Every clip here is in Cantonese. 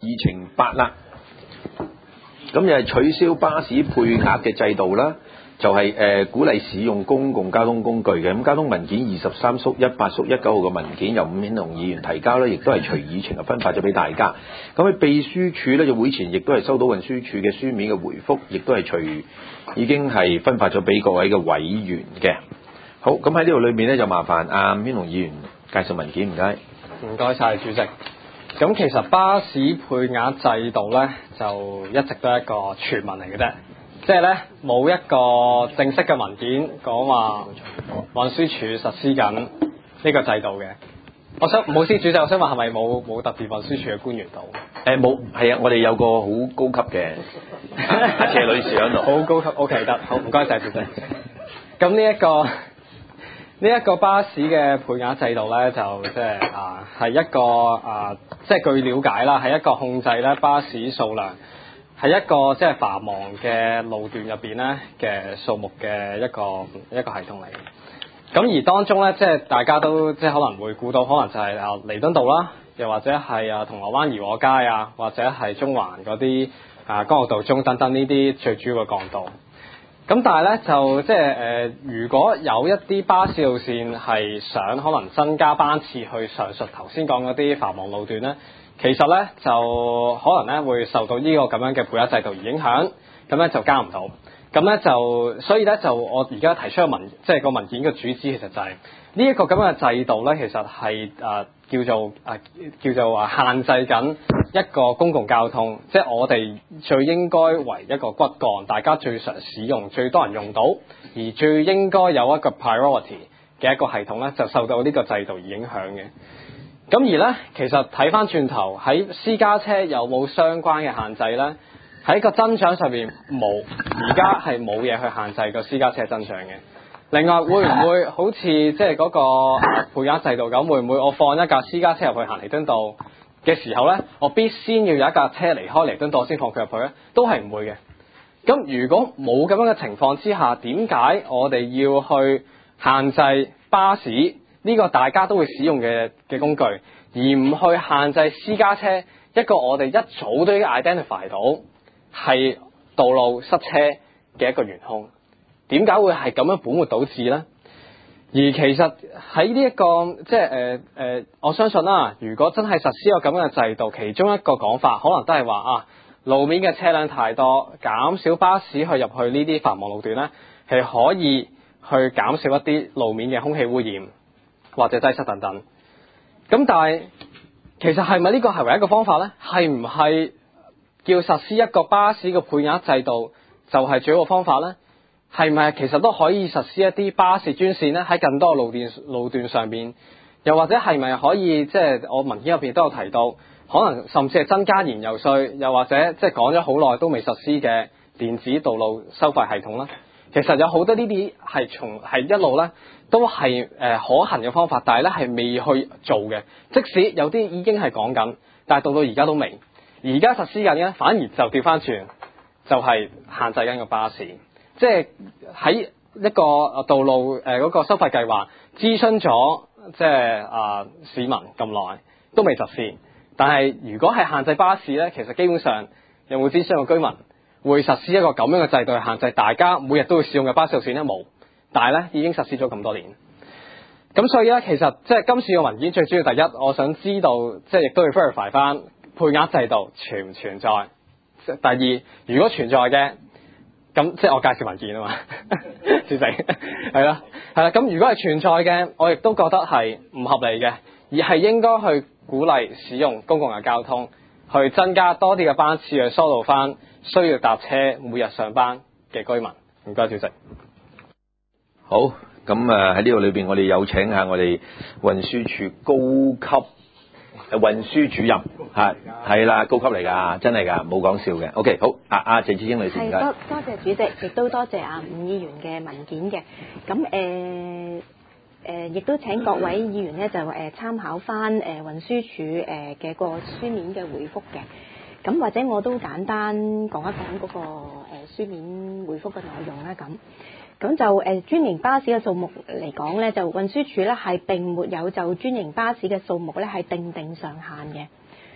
議程8啦。咁又係取消巴士配額嘅制度啦，就係鼓勵使用公共交通工具嘅。咁交通文件23/18/19號嘅文件由伍顯龍議員提交咧，亦都係隨議程分發咗俾大家。咁喺秘書處咧，就會前亦都係收到運輸署嘅書面嘅回覆，亦都係已經係分發咗俾各位嘅委員嘅。好，咁喺呢度裏面咧，就麻煩伍顯龍議員介紹文件，唔該。 唔該晒主席。咁其實巴士配額制度咧，就一直都係一個傳聞嚟嘅啫，即係咧冇一個正式嘅文件講話運輸署實施緊呢個制度嘅。我想唔好意思，主席，我想問係咪冇特別運輸署嘅官員到？ 冇，係啊，我哋有個好高級嘅阿謝女士喺度。 好高級 ，OK 得，好唔該晒主席。咁呢一個巴士嘅配額制度咧，就即係係一個即係據了解啦，係一個控制咧巴士數量，係一個即係繁忙嘅路段入邊咧嘅數目嘅一個系統嚟嘅。咁而當中咧，即係大家都即係可能會估到，可能就係彌敦道啦，又或者係銅鑼灣怡和街啊，或者係中環嗰啲干諾道中等等呢啲最主要嘅幹道。咁但係咧就即係如果有一啲巴士路線係想可能增加班次去上述頭先講嗰啲繁忙路段咧，其實咧就可能咧會受到呢個咁樣嘅配額制度而影響，咁咧就加唔到。咁咧就所以咧就我而家提出嘅即係個文件嘅主旨，其實就係呢一個咁樣嘅制度咧，其實係叫做話限制緊一個公共交通，即係我哋最應該為一個骨幹，大家最常使用、最多人用到，而最應該有一個 priority 嘅一個系統咧，就受到呢個制度而影響嘅。咁而咧，其實睇翻轉頭喺私家車有冇相關嘅限制咧？喺個增長上面冇，而家係冇嘢去限制個私家車增長嘅。另外會唔會好似即係嗰個配額制度咁？會唔會我放一架私家車入去行彌敦道嘅時候咧，我必先要有一架車離開彌敦道先放佢入去咧？都係唔會嘅。咁如果冇咁樣嘅情況之下，點解我哋要去限制巴士呢個大家都會使用嘅工具，而唔去限制私家車一個我哋一早都已經 identify 到係道路塞車嘅一個元兇？點解會係咁樣本末倒置呢？而其實喺呢一個即係我相信啦，如果真係實施個咁樣嘅制度，其中一個講法可能都係話路面嘅車輛太多，減少巴士去入去呢啲繁忙路段呢，係可以去減少一啲路面嘅空氣污染或者擠塞等等。咁但係其實係咪呢個係唯一一個方法呢？係唔係叫實施一個巴士嘅配額制度就係最好嘅方法呢？係咪其實都可以實施一啲巴士專線呢？喺更多路段上面，又或者係咪可以即係我文件入邊都有提到，可能甚至係增加燃油稅，又或者即係講咗好耐都未實施嘅電子道路收費系統啦？其實有好多呢啲係一路咧都係可行嘅方法，但係咧係未去做嘅。即使有啲已經係講緊，但係到而家都未。而家實施緊嘅反而就調翻轉，就係限制緊個巴士。即係喺一個道路嗰個收費計劃諮詢咗即係市民咁耐都未實施，但係如果係限制巴士咧，其實基本上有冇諮詢嘅居民會實施一個咁樣嘅制度去限制大家每日都會使用嘅巴士路線咧？冇，但係咧已經實施咗咁多年。咁所以咧，其實即係今次嘅文件最主要第一，我想知道即係亦都要 verify 翻配額制度存唔存在。第二，如果存在嘅，咁即係我介紹文件啊嘛，主席係啦。咁如果係存在嘅，我亦都覺得係唔合理嘅，而係應該去鼓勵使用公共嘅交通，去增加多啲嘅班次去疏導翻需要搭車每日上班嘅居民。唔該，主席。 好，咁喺呢度裏邊，我哋有請下我哋運輸署高級運輸主任，係啦，高級嚟㗎，真係㗎，冇講笑嘅。OK， 好，謝智英女士，唔該。 多謝主席，亦都多謝伍議員嘅文件嘅。咁亦都請各位議員咧就參考翻運輸署嘅個書面嘅回覆嘅。咁或者我都簡單講一講嗰個書面回覆嘅內容啦。咁就專營巴士嘅數目嚟講咧，就運輸署咧係並沒有就專營巴士嘅數目咧係定上限嘅，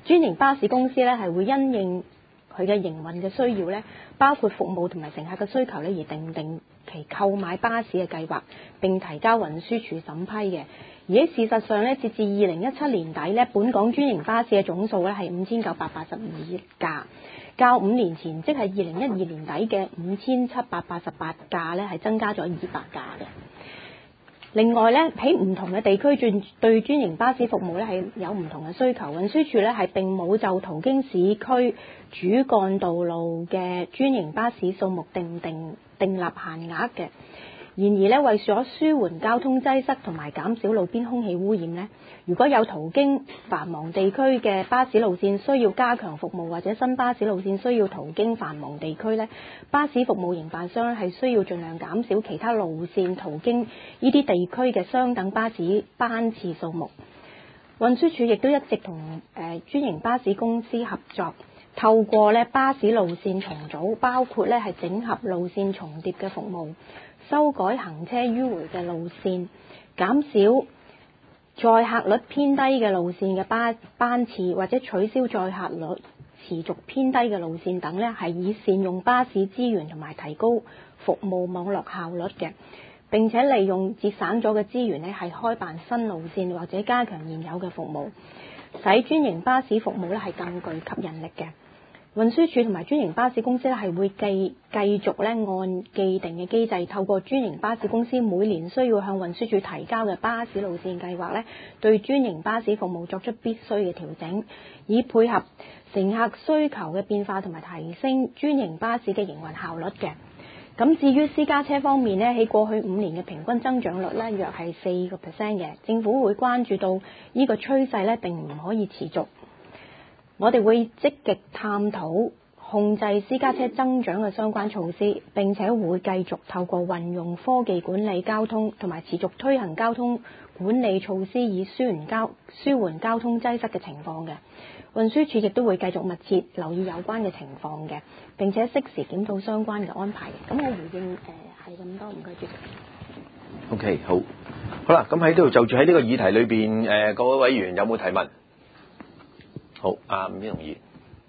專營巴士公司咧係會因應佢嘅營運嘅需要咧，包括服務同埋乘客嘅需求咧，而定其購買巴士嘅計劃，並提交運輸署審批嘅。而喺事實上咧，截至2017年底咧，本港專營巴士嘅總數咧係5982架，較5年前即係2012年底嘅5788架咧係增加咗200架嘅。另外咧，喺唔同嘅地區對專營巴士服務咧係有唔同嘅需求。運輸署咧係並冇就途經市區主幹道路嘅專營巴士數目訂立限額嘅。然而咧，為咗舒緩交通擠塞同埋減少路邊空氣污染咧，如果有途經繁忙地區嘅巴士路線需要加強服務，或者新巴士路線需要途經繁忙地區咧，巴士服務營辦商咧係需要盡量減少其他路線途經呢啲地區嘅相等巴士班次數目。運輸署亦都一直同專營巴士公司合作，透過咧巴士路線重組，包括咧係整合路線重疊嘅服務，修改行車迂迴嘅路線，減少載客率偏低嘅路線嘅班次，或者取消載客率持續偏低嘅路線等咧，係以善用巴士資源同埋提高服務網絡效率嘅。並且利用節省咗嘅資源咧，係開辦新路線或者加強現有嘅服務，使專營巴士服務咧係更具吸引力嘅。運輸署同埋專營巴士公司咧係會繼續咧按既定嘅機制，透過專營巴士公司每年需要向運輸署提交嘅巴士路線計劃咧，對專營巴士服務作出必須嘅調整，以配合乘客需求嘅變化同埋提升專營巴士嘅營運效率嘅。咁至於私家車方面咧，喺過去5年嘅平均增長率咧約係4%嘅，政府會關注到呢個趨勢咧並唔可以持續。我哋會積極探討控制私家車增長嘅相關措施，並且會繼續透過運用科技管理交通同埋持續推行交通管理措施，以舒緩交通擠塞嘅情況嘅。運輸署亦都會繼續密切留意有關嘅情況嘅，並且適時檢討相關嘅安排。咁我回應係咁多，唔該主席。 OK， 好啦，咁喺呢度就住喺呢個議題裏邊，各位委員有冇提問？好，伍英龍議員，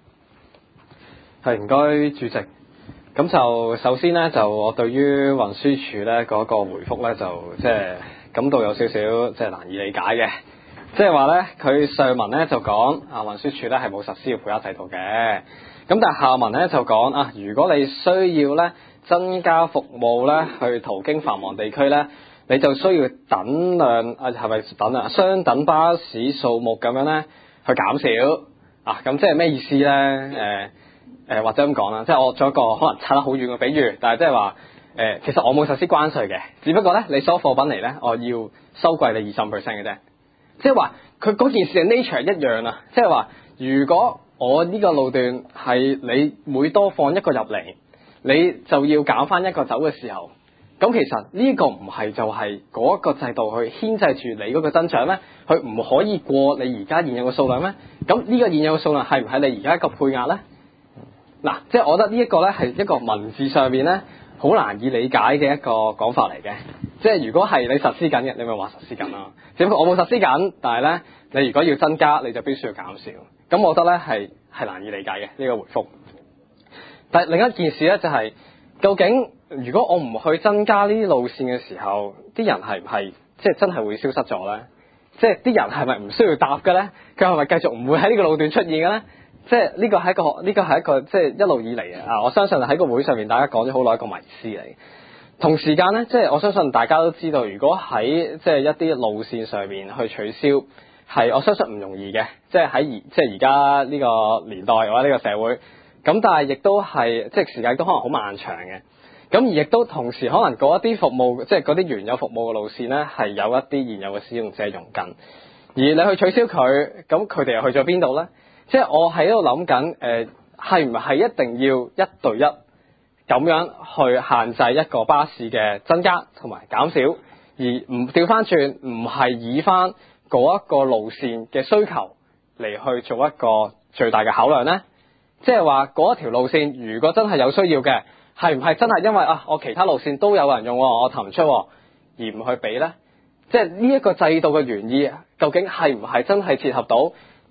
係唔該主席。咁就首先咧，就我對於運輸署咧嗰個回覆咧，就即係感到有少少即係難以理解嘅。即係話咧，佢上文咧就講運輸署咧係冇實施配額制度嘅。咁但係下文咧就講如果你需要咧增加服務咧去途經繁忙地區咧，你就需要等量係咪等啊相等巴士數目咁樣咧去減少咁即係咩意思咧？或者咁講啦，即係我做一個可能差得好遠嘅比喻，但係即係話其實我冇實施關稅嘅，只不過咧你所有貨品嚟咧，我要收貴你20% 嘅啫。即係話佢嗰件事嘅 nature 一樣啊！即係話如果我呢個路段係你每多放一個入嚟，你就要減翻一個走嘅時候，咁其實呢個唔係就係嗰一個制度去牽制住你嗰個增長咩？佢唔可以過你而家現有嘅數量咩？咁呢個現有嘅數量係唔係你而家一個配額咧？嗱，即係我覺得呢一個咧係一個文字上面咧好難以理解嘅一個講法嚟嘅。即係如果係你實施緊嘅，你咪話實施緊啦。只不過我冇實施緊，但係咧你如果要增加，你就必須要減少。咁我覺得咧係難以理解嘅呢個回覆。但係另一件事咧就係，究竟如果我唔去增加呢啲路線嘅時候，啲人係唔係即係真係會消失咗咧？即係啲人係咪唔需要搭嘅咧？佢係咪繼續唔會喺呢個路段出現嘅咧？即係呢個係一個即係一路以嚟我相信喺個會上面大家講咗好耐一個迷思嚟。同時間咧，即係我相信大家都知道，如果喺即係一啲路線上面去取消，係我相信唔容易嘅。即係即係而家呢個年代或者呢個社會，咁但係亦都係即係時間都可能好漫長嘅。咁而亦都同時可能嗰一啲服務，即係嗰啲原有服務嘅路線咧，係有一啲現有嘅使用者用緊。而你去取消佢，咁佢哋又去咗邊度咧？即係我喺度諗緊，係唔係一定要一對一咁樣去限制一個巴士嘅增加同埋減少，而唔調翻轉，唔係以翻嗰一個路線嘅需求嚟去做一個最大嘅考量呢？即係話嗰一條路線如果真係有需要嘅，係唔係真係因為我其他路線都有人用，我騰唔出而唔去俾呢？即係呢一個制度嘅原意，究竟係唔係真係切合到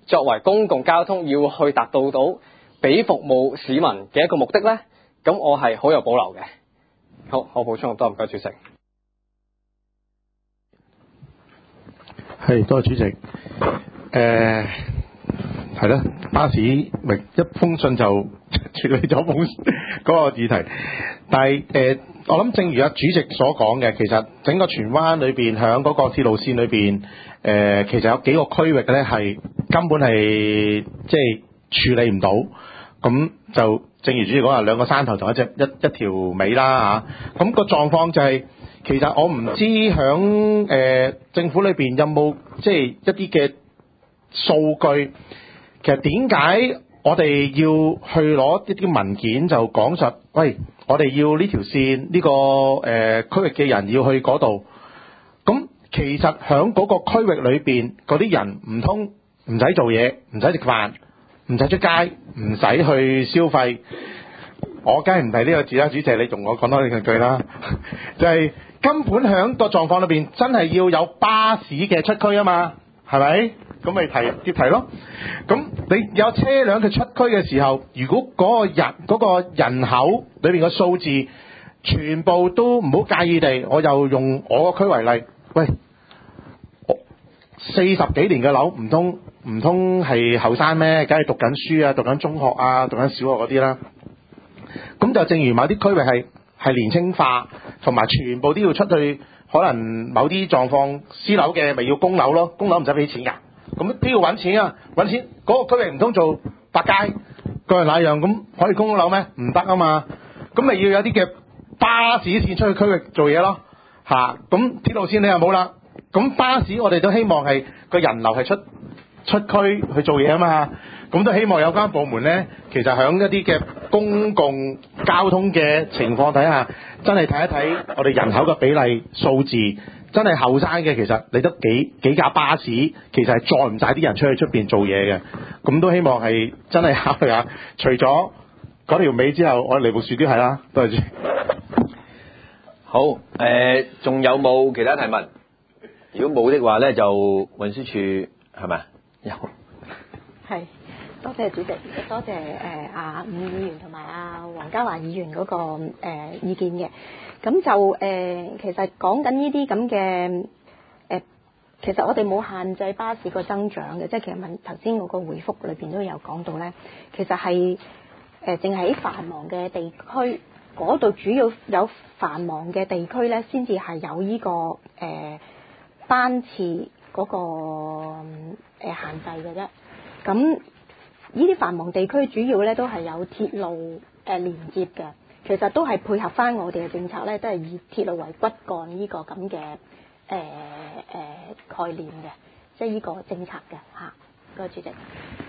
作為公共交通要去達到俾服務市民嘅一個目的呢？咁我係好有保留嘅。好，我補充咁多，唔該主席。 係，多謝主席。係啦，巴士咪一封信就處理咗嗰個議題。但係我諗正如阿主席所講嘅，其實整個荃灣裏邊響嗰個鐵路線裏邊，其實有幾個區域咧係根本係即係處理唔到。咁就正如主席講話，兩個山頭同一條尾啦嚇。咁個狀況就係，其實我唔知響政府裏邊有冇即係一啲嘅數據。其實點解我哋要去攞一啲文件就講實？喂，我哋要呢條線呢個區域嘅人要去嗰度。咁其實響嗰個區域裏邊嗰啲人唔通唔使做嘢，唔使食飯，唔使出街，唔使去消費。我梗係唔提呢個字啦，主席你容我講多呢兩句啦。就係根本響個狀況裏邊真係要有巴士嘅出區啊嘛，係咪？咁咪接題咯。咁你有車輛嘅出區嘅時候，如果嗰個人口裏邊嘅數字全部都唔好介意地，我又用我個區為例，喂，40幾年嘅樓唔通係後生咩？梗係讀緊書啊，讀緊中學啊，讀緊小學嗰啲啦。咁就正如某啲區域係年青化，同埋全部都要出去，可能某啲狀況私樓嘅咪要供樓咯，供樓唔使俾錢㗎。咁都要揾錢啊！揾錢嗰個區域唔通做百佳個人那樣咁可以供樓咩？唔得啊嘛！咁咪要有啲嘅巴士線出去區域做嘢咯嚇。咁鐵路線你又冇啦。咁巴士我哋都希望係個人流係出區去做嘢啊嘛。咁都希望有關部門咧，其實響一啲嘅公共交通嘅情況底下，真係睇一睇我哋人口嘅比例數字。真係後生嘅，其實你得幾架巴士，其實係載唔晒啲人出去出邊做嘢嘅。咁都希望係真係考慮下，除咗嗰條尾之後，我哋離部樹都係啦。多謝主。 好，仲有冇其他提問？如果冇的話咧，就運輸署係咪？有。係。 多謝主席，多謝阿伍議員同埋阿黃家華議員嗰個意見嘅。咁就其實講緊呢啲咁嘅其實我哋冇限制巴士個增長嘅，即係其實頭先嗰個回覆裏邊都有講到咧，其實係淨係喺繁忙嘅地區嗰度，主要有繁忙嘅地區咧，先至係有呢個班次嗰個限制嘅啫。咁呢啲繁忙地區主要咧都係有鐵路連接嘅，其實都係配合翻我哋嘅政策咧，都係以鐵路為骨幹呢個咁嘅概念嘅，即係呢個政策嘅嚇。多謝主席。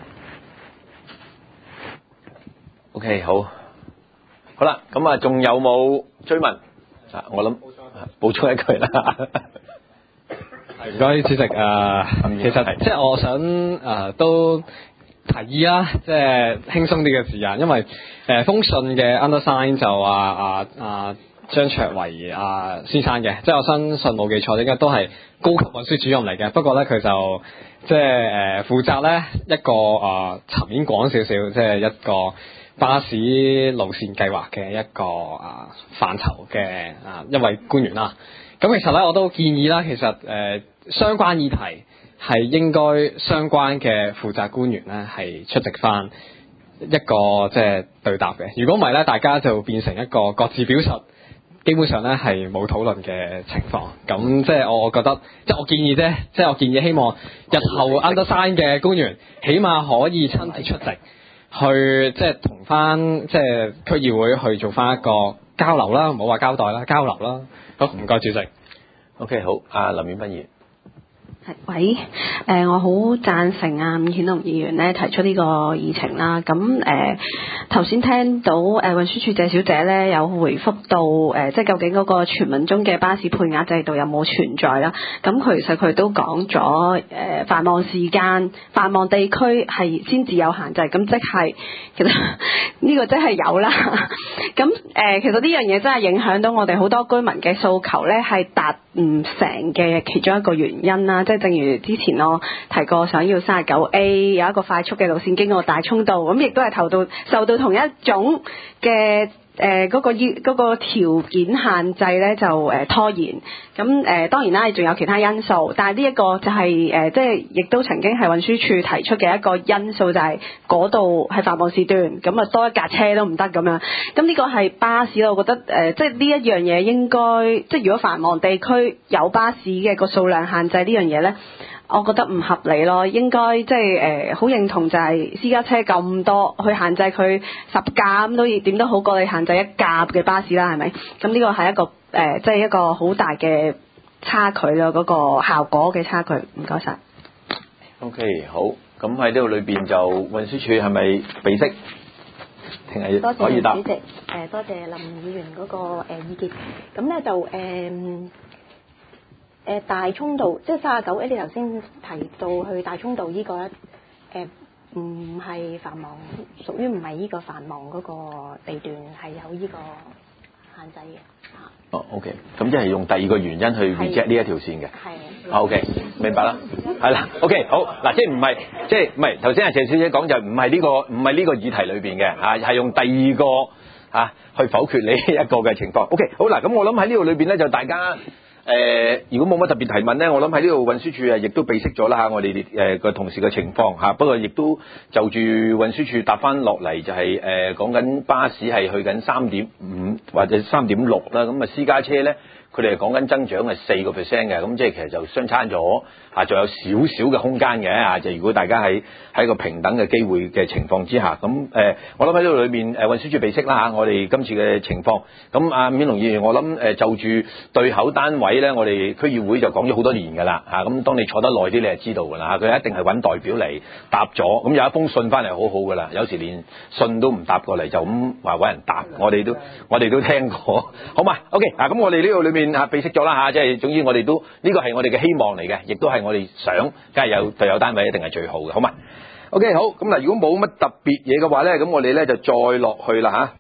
OK， 好啦，咁啊，仲有冇追問？我諗補充一句啦。 唔該，主席。其實即係我想都提議啦，即係輕鬆啲嘅時間，因為封信嘅 undersign 就話張卓維先生嘅，即係我相信冇記錯應該都係高級運輸主任嚟嘅。不過咧佢就即係負責咧一個層面廣少少，即係一個巴士路線計劃嘅一個範疇嘅一位官員啦。咁其實咧我都建議啦，其實相關議題係應該相關嘅負責官員咧係出席翻一個即係對答嘅。如果唔係咧，大家就變成一個各自表述，基本上咧係冇討論嘅情況。咁即係我覺得，即係我建議啫，即係我建議希望日後 undersign 嘅官員，起碼可以親自出席，去即係同翻即係區議會去做翻一個交流啦，唔好話交代啦，交流啦。好，唔該主席。 OK， 好，林婉芬議員。 喂，我好贊成伍顯龍議員咧提出呢個議程啦。咁頭先聽到運輸署謝小姐咧有回覆到即係究竟嗰個傳聞中嘅巴士配額制度有冇存在啦？咁其實佢都講咗繁忙時間、繁忙地區係先至有限制，咁即係其實呢個真係有啦。咁其實呢樣嘢真係影響到我哋好多居民嘅訴求咧，係達唔成嘅其中一個原因啦，即係係正如之前我提過，想要 39A 有一個快速嘅路線經過大涌道，咁亦都係受到同一種嘅嗰個條件限制咧，就拖延。咁當然啦，仲有其他因素，但係呢一個就係即係亦都曾經係運輸署提出嘅一個因素，就係嗰度係繁忙時段，咁啊多一架車都唔得咁樣。咁呢個係巴士我覺得即係呢一樣嘢應該，即係如果繁忙地區有巴士嘅個數量限制呢樣嘢咧，我覺得唔合理咯，應該即係好認同就係私家車咁多，去限制佢10架咁都點都好過你限制1架嘅巴士啦，係咪？咁呢個係一個即係一個好大嘅差距咯，嗰個效果嘅差距。唔該晒。 OK， 好，咁喺呢度裏邊就運輸署係咪備悉？定係多可以答？ 謝主席，多謝林議員嗰個意見。咁咧就大涌道，即係39A，你頭先提到去大涌道呢個咧，唔係繁忙，屬於唔係呢個繁忙嗰個地段，係有呢個限制嘅。 哦，OK， 咁即係用第二個原因去 reject 呢一條線嘅。 係。 OK， 明白啦。係啦，OK， 好嗱，即係唔係頭先阿謝小姐講就唔係呢個議題裏邊嘅嚇，係用第二個嚇去否決你一個嘅情況。OK， 好嗱，咁我諗喺呢度裏邊咧就大家。如果冇乜特別提問咧，我諗喺呢度運輸署亦都備悉咗啦嚇，我哋個同事嘅情況嚇。不過亦都就住運輸署答翻落嚟，就係講緊巴士係去緊3.5或者3.6啦。咁啊私家車咧，佢哋係講緊增長係4%嘅，咁即係其實就相差咗嚇，仲有少少嘅空間嘅嚇。就如果大家喺一個平等嘅機會嘅情況之下，咁我諗喺呢度裏面運輸署備悉啦嚇，我哋今次嘅情況。咁阿顯龍議員，我諗就住對口單位咧，我哋區議會就講咗好多年㗎啦嚇。咁當你坐得耐啲，你就知道㗎啦。佢一定係揾代表嚟答咗。咁有一封信翻嚟好好㗎啦，有時連信都唔答過嚟，就咁話揾人答。我哋都聽過，好嘛 ？OK 嗱，咁我哋呢度裏面備悉咗啦嚇，即係總之我哋都呢個係我哋嘅希望嚟嘅，亦都係我哋想，梗係有對口單位一定係最好嘅，好嘛？OK 好，咁嗱，如果冇乜特別嘢嘅話咧，咁我哋咧就再落去啦嚇。